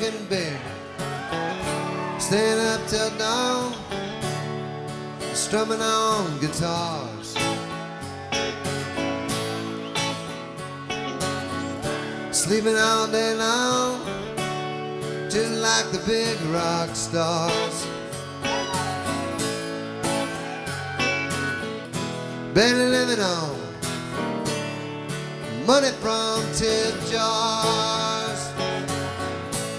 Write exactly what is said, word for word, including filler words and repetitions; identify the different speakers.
Speaker 1: drinking beer, staying up till dawn, strumming on guitars. Sleeping all day long, just like the big rock stars. Barely living on money from tip jars.